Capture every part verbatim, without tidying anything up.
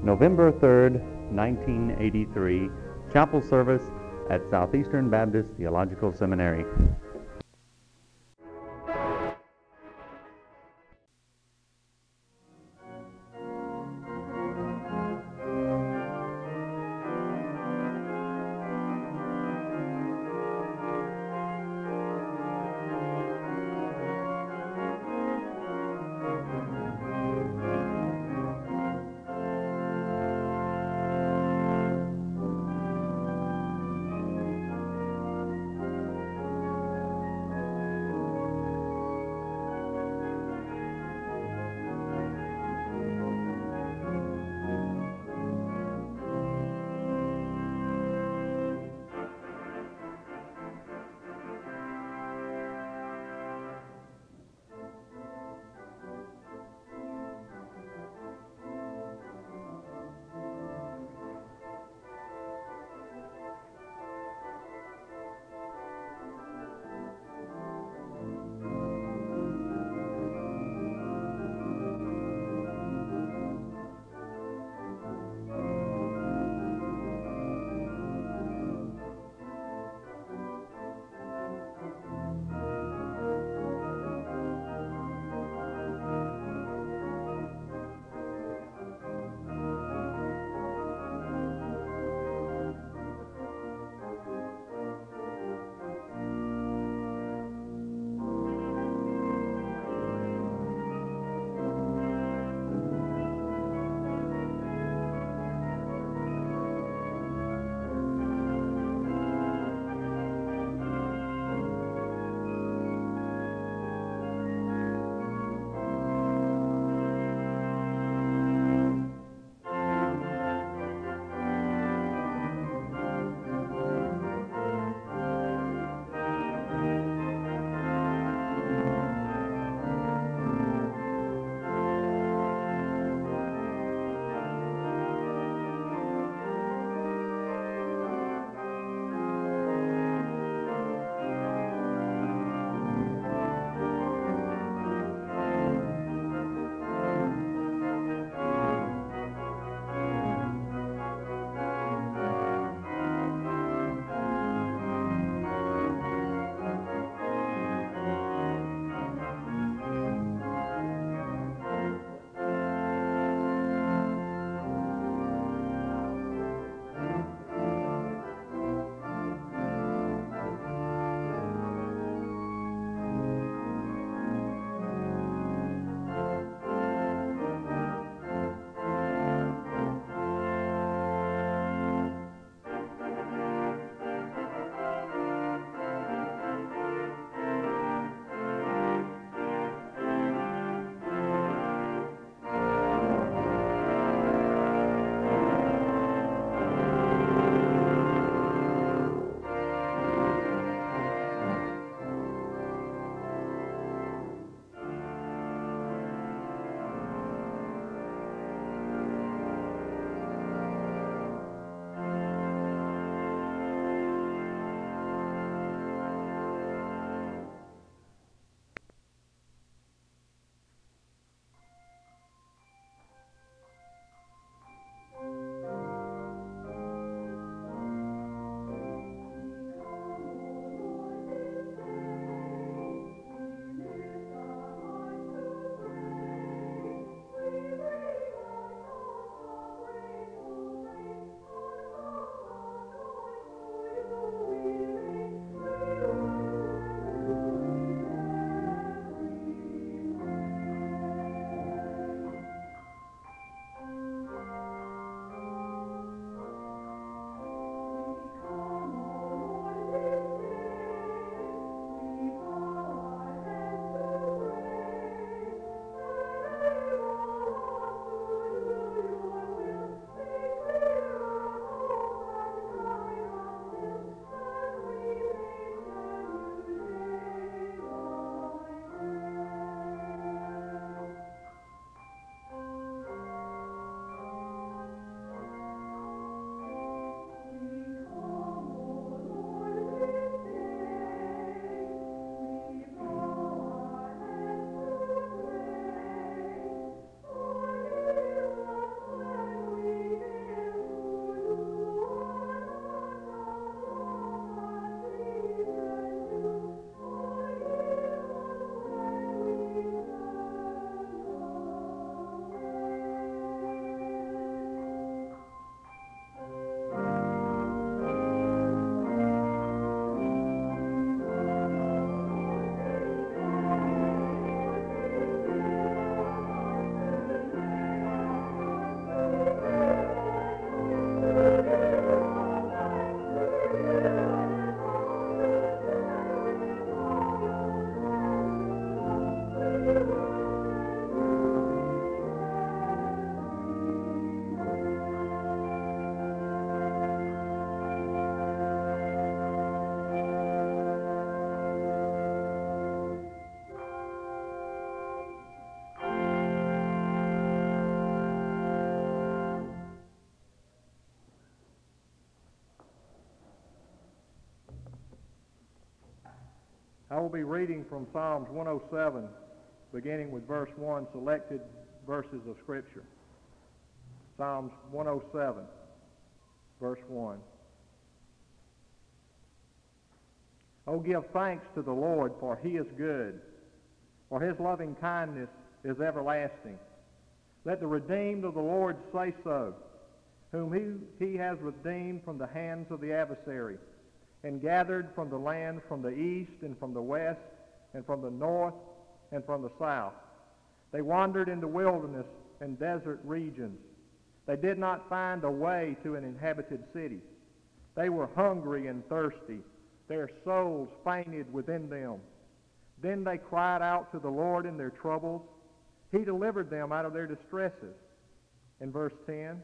November third, nineteen eighty-three, chapel service at Southeastern Baptist Theological Seminary. I will be reading from Psalms one oh seven, beginning with verse one, selected verses of Scripture. Psalms one oh seven, verse one. Oh, give thanks to the Lord, for he is good, for his loving kindness is everlasting. Let the redeemed of the Lord say so, whom he, he has redeemed from the hands of the adversary, and gathered from the land from the east and from the west and from the north and from the south. They wandered in the wilderness and desert regions. They did not find a way to an inhabited city. They were hungry and thirsty. Their souls fainted within them. Then they cried out to the Lord in their troubles. He delivered them out of their distresses. In verse ten,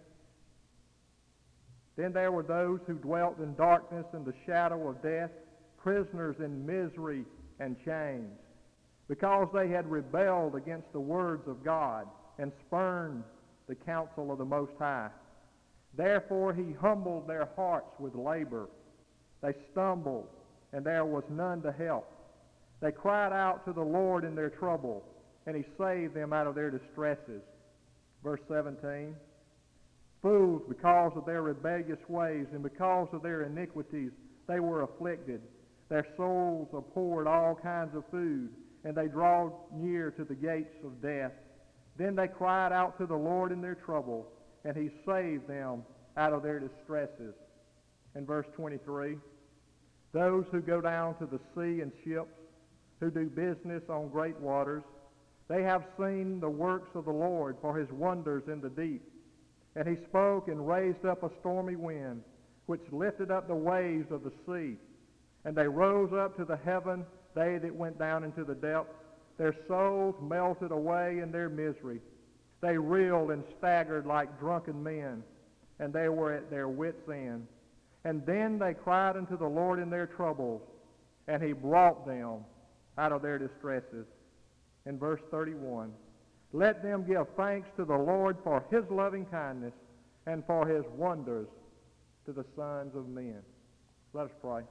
then there were those who dwelt in darkness and the shadow of death, prisoners in misery and chains, because they had rebelled against the words of God and spurned the counsel of the Most High. Therefore he humbled their hearts with labor. They stumbled, and there was none to help. They cried out to the Lord in their trouble, and he saved them out of their distresses. Verse seventeen, fools, because of their rebellious ways and because of their iniquities, they were afflicted. Their souls abhorred all kinds of food, and they draw near to the gates of death. Then they cried out to the Lord in their trouble, and he saved them out of their distresses. In verse twenty-three, those who go down to the sea in ships, who do business on great waters, they have seen the works of the Lord, for his wonders in the deep. And he spoke and raised up a stormy wind, which lifted up the waves of the sea. And they rose up to the heaven, they that went down into the depths. Their souls melted away in their misery. They reeled and staggered like drunken men, and they were at their wits' end. And then they cried unto the Lord in their troubles, and he brought them out of their distresses. In verse thirty-one, let them give thanks to the Lord for his loving kindness and for his wonders to the sons of men. Let us pray.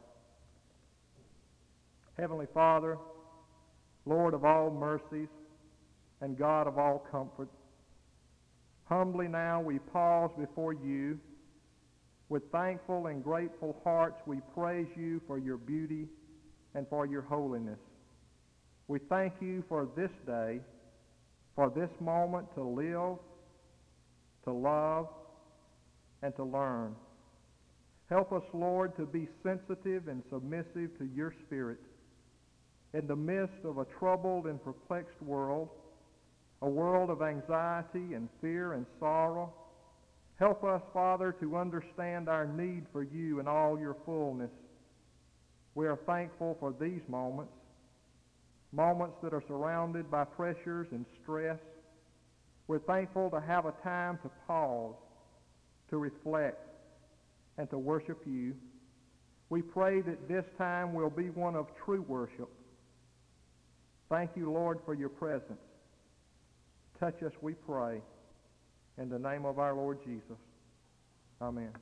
Heavenly Father, Lord of all mercies and God of all comfort, humbly now we pause before you. With thankful and grateful hearts we praise you for your beauty and for your holiness. We thank you for this day, for this moment to live, to love, and to learn. Help us, Lord, to be sensitive and submissive to your Spirit. In the midst of a troubled and perplexed world, a world of anxiety and fear and sorrow, help us, Father, to understand our need for you in all your fullness. We are thankful for these moments, moments that are surrounded by pressures and stress. We're thankful to have a time to pause, to reflect, and to worship you. We pray that this time will be one of true worship. Thank you, Lord, for your presence. Touch us, we pray, in the name of our Lord Jesus. Amen.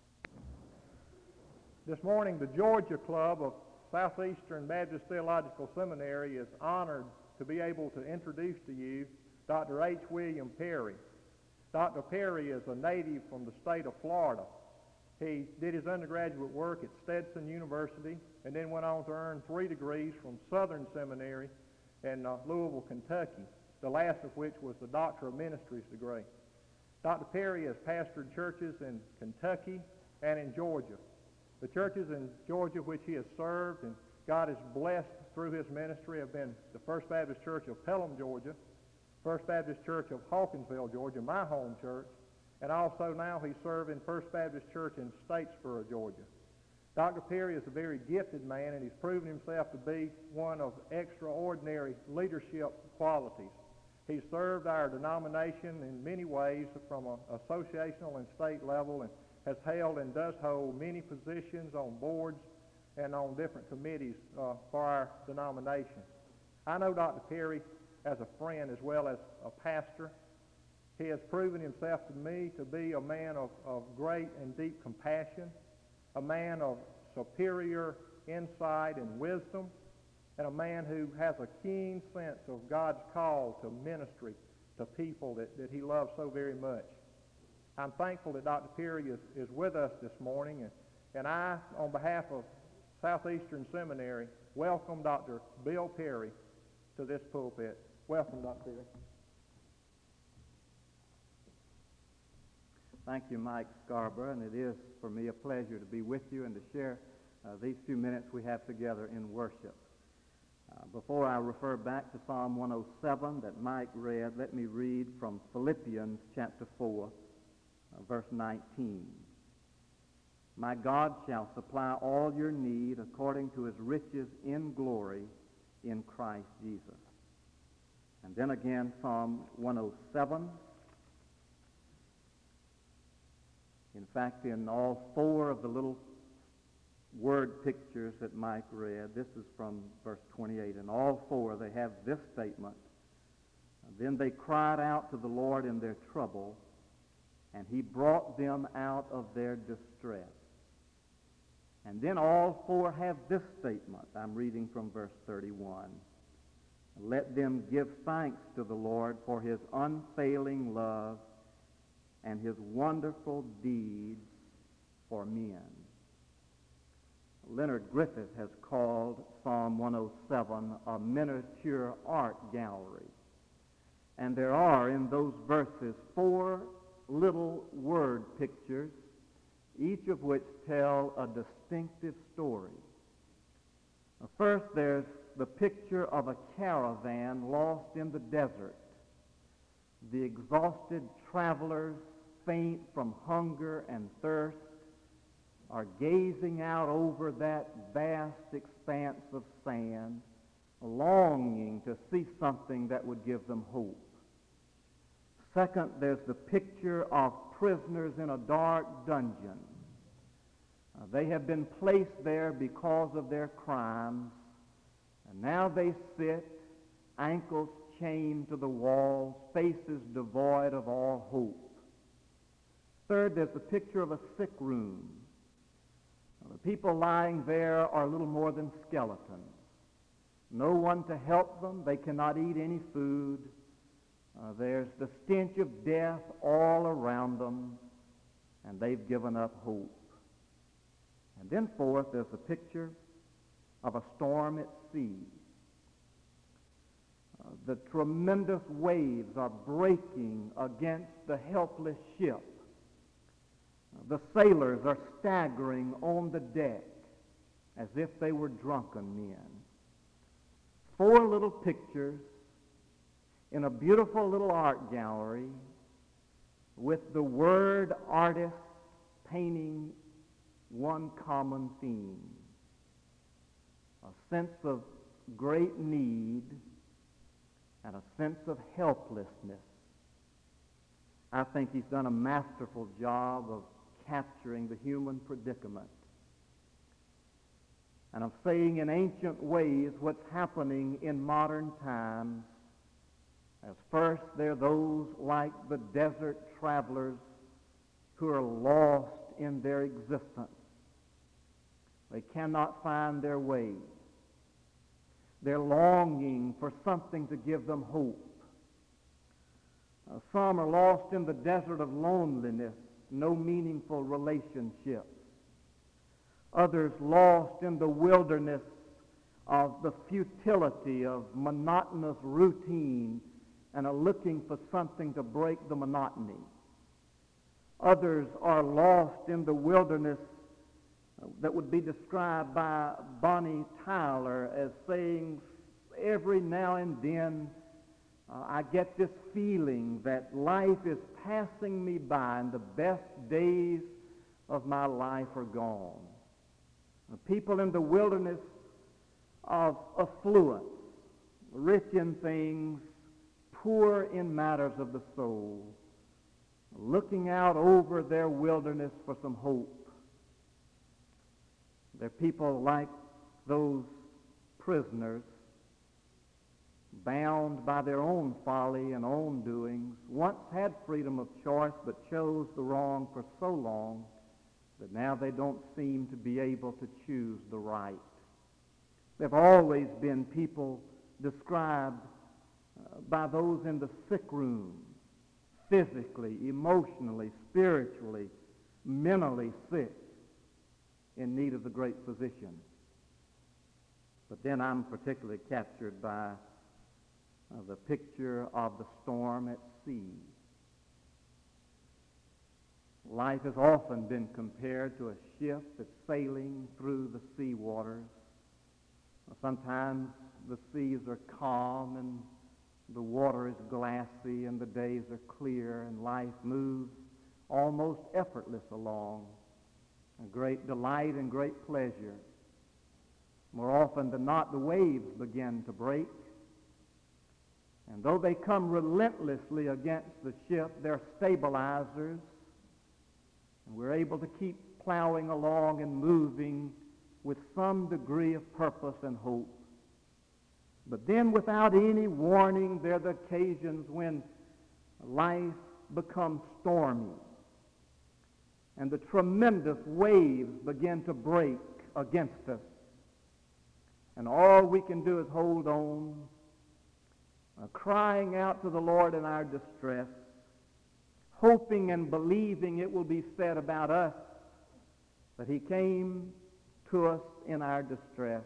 This morning, the Georgia Club of Southeastern Baptist Theological Seminary is honored to be able to introduce to you Doctor H. William Perry. Doctor Perry is a native from the state of Florida. He did his undergraduate work at Stetson University and then went on to earn three degrees from Southern Seminary in uh, Louisville, Kentucky, the last of which was the Doctor of Ministries degree. Doctor Perry has pastored churches in Kentucky and in Georgia. The churches in Georgia which he has served and God has blessed through his ministry have been the First Baptist Church of Pelham, Georgia, First Baptist Church of Hawkinsville, Georgia, my home church, and also now he's serving First Baptist Church in Statesboro, Georgia. Doctor Perry is a very gifted man, and he's proven himself to be one of extraordinary leadership qualities. He's served our denomination in many ways from an associational and state level, and has held and does hold many positions on boards and on different committees uh, for our denomination. I know Doctor Perry as a friend as well as a pastor. He has proven himself to me to be a man of, of great and deep compassion, a man of superior insight and wisdom, and a man who has a keen sense of God's call to ministry to people that, that he loves so very much. I'm thankful that Doctor Perry is, is with us this morning, and, and I, on behalf of Southeastern Seminary, welcome Doctor Bill Perry to this pulpit. Welcome, Doctor Perry. Thank you, Mike Scarborough, and it is for me a pleasure to be with you and to share uh, these few minutes we have together in worship. Uh, before I refer back to Psalm one oh seven that Mike read, let me read from Philippians chapter four, uh, verse nineteen. My God shall supply all your need according to his riches in glory in Christ Jesus. And then again, Psalm one oh seven. In fact, in all four of the little word pictures that Mike read, this is from verse twenty-eight, in all four they have this statement: then they cried out to the Lord in their trouble, and he brought them out of their distress. And then all four have this statement. I'm reading from verse thirty-one. Let them give thanks to the Lord for his unfailing love and his wonderful deeds for men. Leonard Griffith has called Psalm one oh seven a miniature art gallery. And there are in those verses four little word pictures, each of which tell a distinctive story. First, there's the picture of a caravan lost in the desert. The exhausted travelers, faint from hunger and thirst, are gazing out over that vast expanse of sand, longing to see something that would give them hope. Second, there's the picture of prisoners in a dark dungeon. Uh, they have been placed there because of their crimes, and now they sit, ankles chained to the walls, faces devoid of all hope. Third, there's the picture of a sick room. Now, the people lying there are little more than skeletons. No one to help them. They cannot eat any food. Uh, there's the stench of death all around them, and they've given up hope. And then fourth, there's a picture of a storm at sea. Uh, the tremendous waves are breaking against the helpless ship. Uh, the sailors are staggering on the deck as if they were drunken men. Four little pictures in a beautiful little art gallery with the word artist painting one common theme: a sense of great need and a sense of helplessness. I think he's done a masterful job of capturing the human predicament and of saying in ancient ways what's happening in modern times. As first, there are those like the desert travelers who are lost in their existence. They cannot find their way. They're longing for something to give them hope. Uh, some are lost in the desert of loneliness, no meaningful relationships. Others lost in the wilderness of the futility of monotonous routine and are looking for something to break the monotony. Others are lost in the wilderness that would be described by Bonnie Tyler as saying, every now and then uh, I get this feeling that life is passing me by and the best days of my life are gone. The people in the wilderness of affluence, rich in things, poor in matters of the soul, looking out over their wilderness for some hope. They're people like those prisoners, bound by their own folly and own doings, once had freedom of choice but chose the wrong for so long that now they don't seem to be able to choose the right. There have always been people described uh, by those in the sick room, physically, emotionally, spiritually, mentally sick, in need of the great physician. But then I'm particularly captured by uh, the picture of the storm at sea. Life has often been compared to a ship that's sailing through the sea waters. Sometimes the seas are calm and the water is glassy and the days are clear and life moves almost effortless along. A great delight and great pleasure. More often than not, the waves begin to break. And though they come relentlessly against the ship, they're stabilizers. And we're able to keep plowing along and moving with some degree of purpose and hope. But then without any warning, there are the occasions when life becomes stormy and the tremendous waves begin to break against us. And all we can do is hold on, uh, crying out to the Lord in our distress, hoping and believing it will be said about us that he came to us in our distress,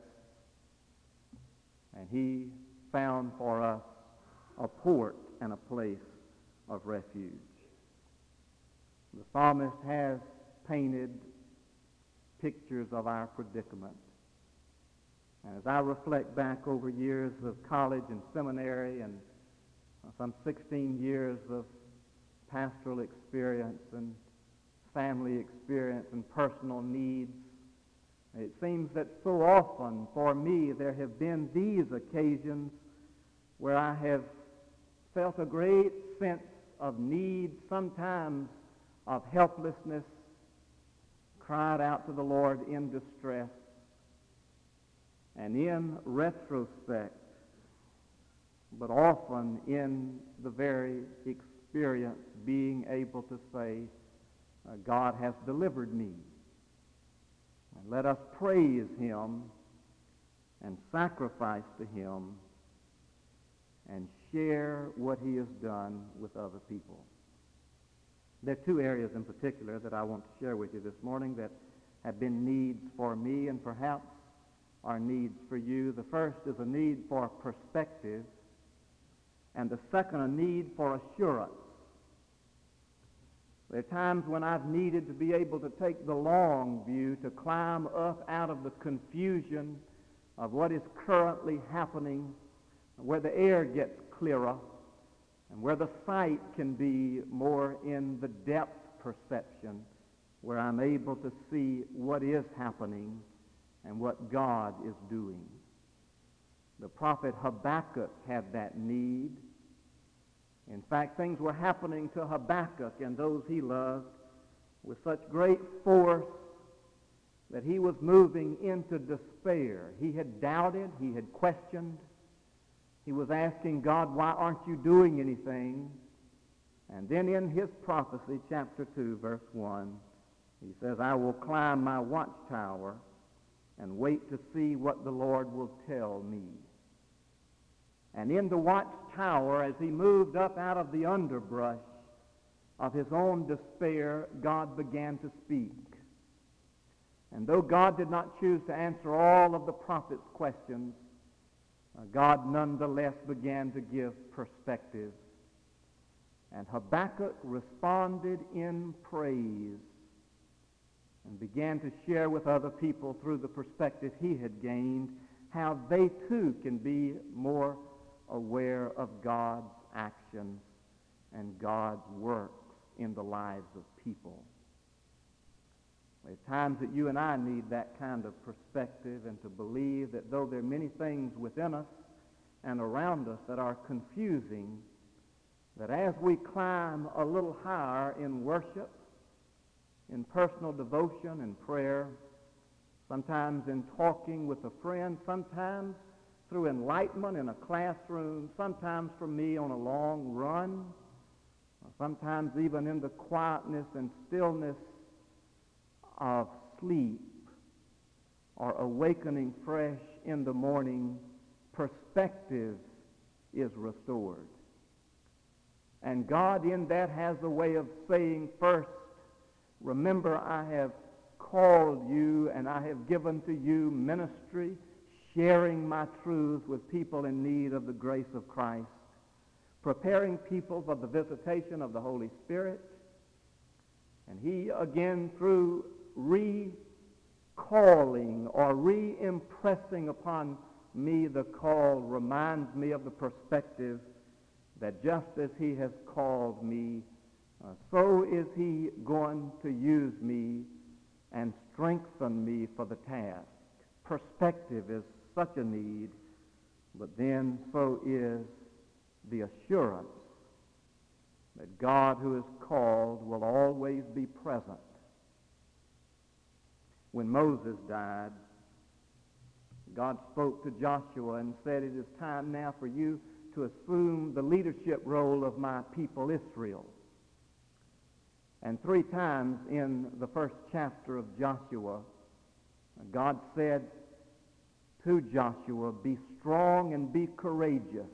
and he found for us a port and a place of refuge. The psalmist has painted pictures of our predicament. And as I reflect back over years of college and seminary and some sixteen years of pastoral experience and family experience and personal needs, it seems that so often for me there have been these occasions where I have felt a great sense of need, sometimes of helplessness, cried out to the Lord in distress, and in retrospect, but often in the very experience, being able to say, uh, God has delivered me. And let us praise him and sacrifice to him and share what he has done with other people. There are two areas in particular that I want to share with you this morning that have been needs for me and perhaps are needs for you. The first is a need for perspective, and the second a need for assurance. There are times when I've needed to be able to take the long view, to climb up out of the confusion of what is currently happening, where the air gets clearer, and where the sight can be more in the depth perception, where I'm able to see what is happening and what God is doing. The prophet Habakkuk had that need. In fact, things were happening to Habakkuk and those he loved with such great force that he was moving into despair. He had doubted, he had questioned. He was asking God, why aren't you doing anything? And then in his prophecy, chapter two, verse one, he says, I will climb my watchtower and wait to see what the Lord will tell me. And in the watchtower, as he moved up out of the underbrush of his own despair, God began to speak. And though God did not choose to answer all of the prophet's questions, uh, God nonetheless began to give perspective. And Habakkuk responded in praise and began to share with other people through the perspective he had gained how they too can be more aware of God's actions and God's works in the lives of people. There are times that you and I need that kind of perspective and to believe that though there are many things within us and around us that are confusing, that as we climb a little higher in worship, in personal devotion and prayer, sometimes in talking with a friend, sometimes through enlightenment in a classroom, sometimes for me on a long run, sometimes even in the quietness and stillness of sleep, or awakening fresh in the morning, perspective is restored. And God in that has a way of saying, first, remember I have called you and I have given to you ministry, sharing my truths with people in need of the grace of Christ, preparing people for the visitation of the Holy Spirit. And he again, through recalling or re-impressing upon me the call, reminds me of the perspective that just as he has called me, uh, so is he going to use me and strengthen me for the task. Perspective is such a need, but then so is the assurance that God who is called will always be present. When Moses died, God spoke to Joshua and said, it is time now for you to assume the leadership role of my people Israel. And three times in the first chapter of Joshua, God said to Joshua, be strong and be courageous.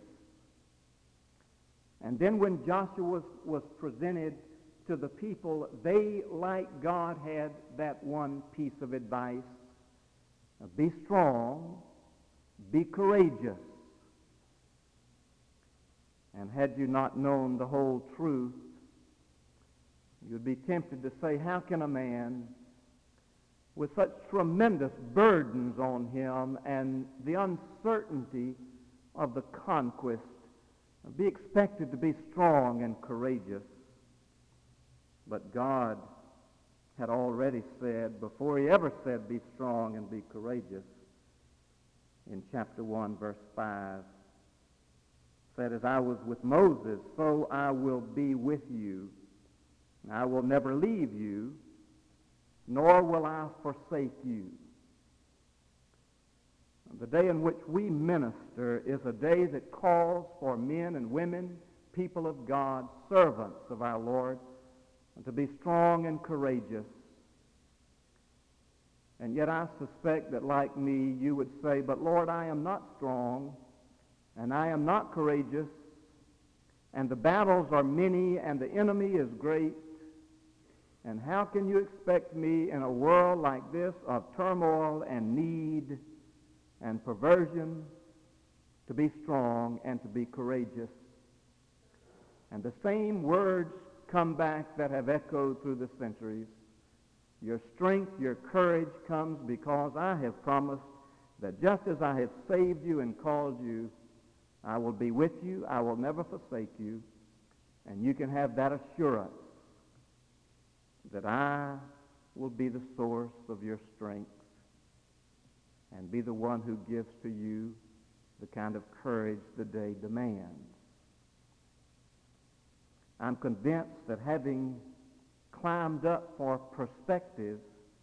And then when Joshua was, was presented to the people, they, like God, had that one piece of advice. Be strong, be courageous. And had you not known the whole truth, you'd be tempted to say, how can a man with such tremendous burdens on him and the uncertainty of the conquest be expected to be strong and courageous? But God had already said, before he ever said be strong and be courageous, in chapter one, verse five, said, as I was with Moses, so I will be with you. I will never leave you, nor will I forsake you. The day in which we minister is a day that calls for men and women, people of God, servants of our Lord, to be strong and courageous. And yet I suspect that, like me, you would say, but Lord, I am not strong, and I am not courageous, and the battles are many, and the enemy is great, and how can you expect me in a world like this of turmoil and need and perversion to be strong and to be courageous? And the same words come back that have echoed through the centuries. Your strength, your courage comes because I have promised that just as I have saved you and called you, I will be with you, I will never forsake you, and you can have that assurance that I will be the source of your strength and be the one who gives to you the kind of courage the day demands. I'm convinced that having climbed up for perspective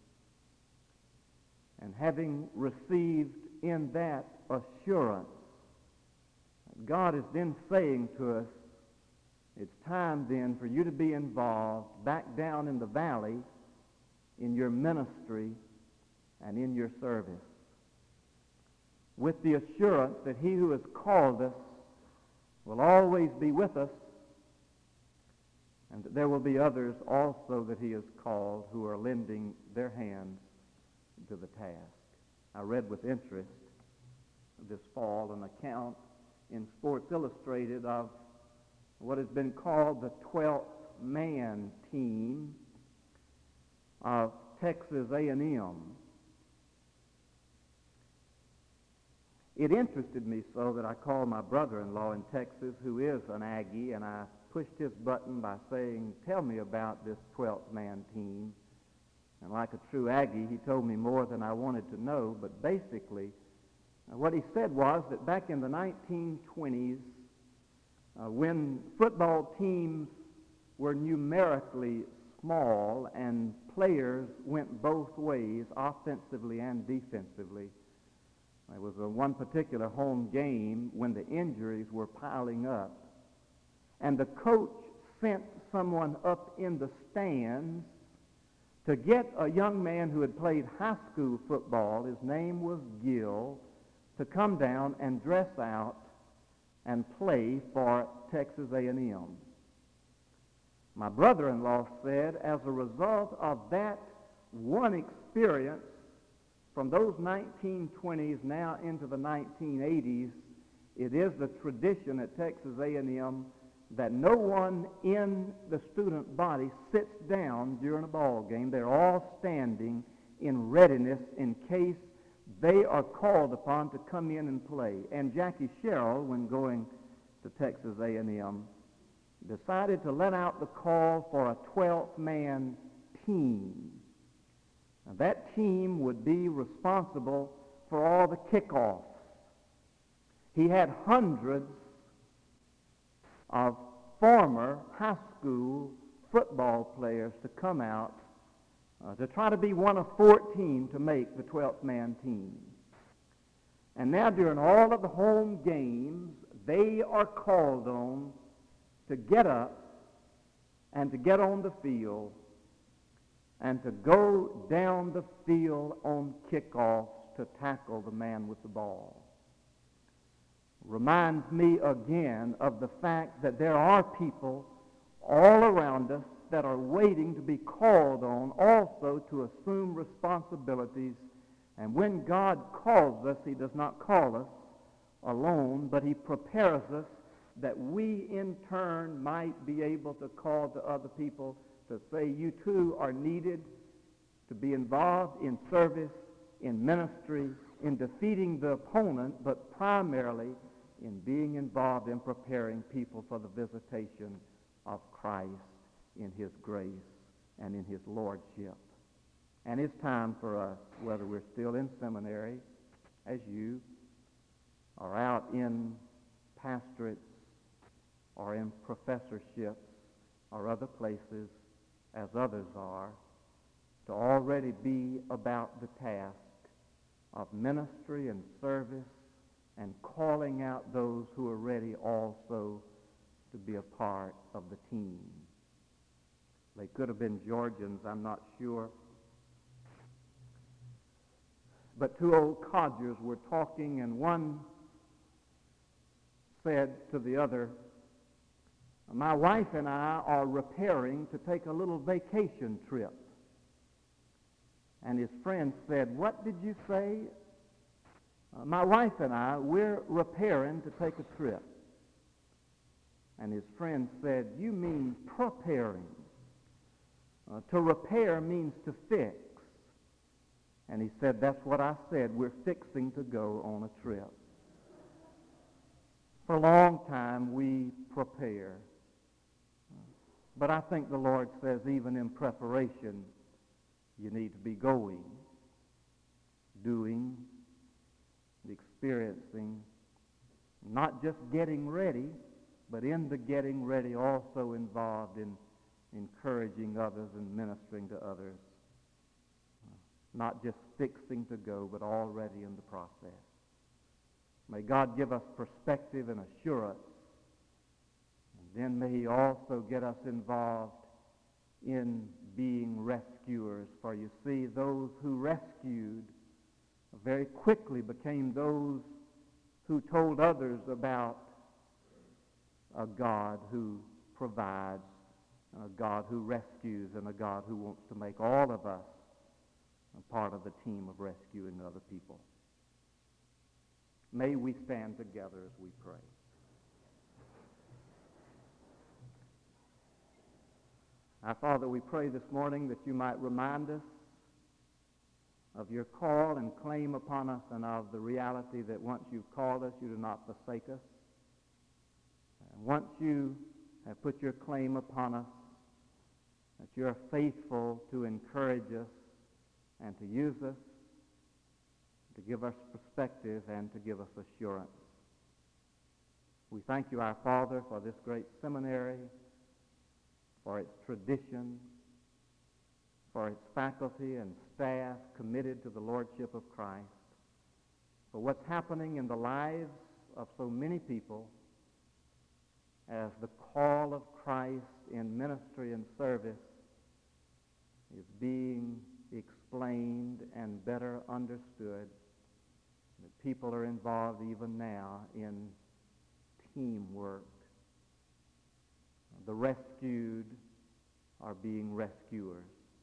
and having received in that assurance, God is then saying to us, it's time then for you to be involved back down in the valley in your ministry and in your service, with the assurance that he who has called us will always be with us, and that there will be others also that he has called who are lending their hands to the task. I read with interest this fall an account in Sports Illustrated of what has been called the twelfth man team of Texas A and M. It interested me so that I called my brother-in-law in Texas, who is an Aggie, and I pushed his button by saying, tell me about this twelfth man team. And like a true Aggie, he told me more than I wanted to know, but basically uh, what he said was that back in the nineteen twenties, uh, when football teams were numerically small and players went both ways, offensively and defensively, there was a one particular home game when the injuries were piling up, and the coach sent someone up in the stands to get a young man who had played high school football, his name was Gill, to come down and dress out and play for Texas A and M. My brother-in-law said, as a result of that one experience from those nineteen twenties now into the nineteen eighties, it is the tradition at Texas A and M that no one in the student body sits down during a ball game. They're all standing in readiness in case they are called upon to come in and play. And Jackie Sherrill, when going to Texas A and M, decided to let out the call for a twelfth man team. Now, that team would be responsible for all the kickoffs. He had hundreds of former high school football players to come out uh, to try to be one of fourteen to make the twelfth man team. And now during all of the home games, they are called on to get up and to get on the field and to go down the field on kickoffs to tackle the man with the ball. Reminds me again of the fact that there are people all around us that are waiting to be called on also to assume responsibilities. And when God calls us, he does not call us alone, but he prepares us that we in turn might be able to call to other people to say, you too are needed to be involved in service, in ministry, in defeating the opponent, but primarily in being involved in preparing people for the visitation of Christ in his grace and in his lordship. And it's time for us, whether we're still in seminary, as you, or out in pastorates, or in professorships, or other places, as others are, to already be about the task of ministry and service and calling out those who are ready also to be a part of the team. They could have been Georgians, I'm not sure. But two old codgers were talking, and one said to the other, my wife and I are repairing to take a little vacation trip. And his friend said, what did you say? Uh, my wife and I, we're repairing to take a trip. And his friend said, you mean preparing. Uh, to repair means to fix. And he said, that's what I said. We're fixing to go on a trip. For a long time, we prepare. But I think the Lord says even in preparation, you need to be going, doing, experiencing, not just getting ready, but in the getting ready also involved in encouraging others and ministering to others. Not just fixing to go, but already in the process. May God give us perspective and assurance. And then may he also get us involved in being rescuers. For you see, those who rescued very quickly became those who told others about a God who provides, and a God who rescues, and a God who wants to make all of us a part of the team of rescuing other people. May we stand together as we pray. Our Father, we pray this morning that you might remind us of your call and claim upon us, and of the reality that once you've called us, you do not forsake us. And once you have put your claim upon us, that you are faithful to encourage us and to use us, to give us perspective and to give us assurance. We thank you, our Father, for this great seminary, for its tradition, for its faculty and staff committed to the Lordship of Christ, for what's happening in the lives of so many people as the call of Christ in ministry and service is being explained and better understood. That people are involved even now in teamwork. The rescued are being rescuers.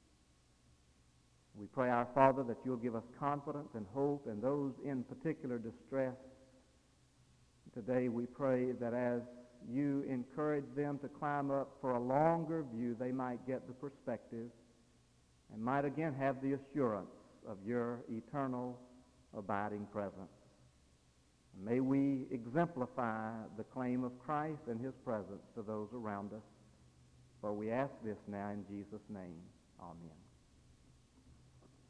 We pray, our Father, that you'll give us confidence and hope, and those in particular distress. Today we pray that as you encourage them to climb up for a longer view, they might get the perspective and might again have the assurance of your eternal abiding presence. May we exemplify the claim of Christ and his presence to those around us. For we ask this now in Jesus' name. Amen.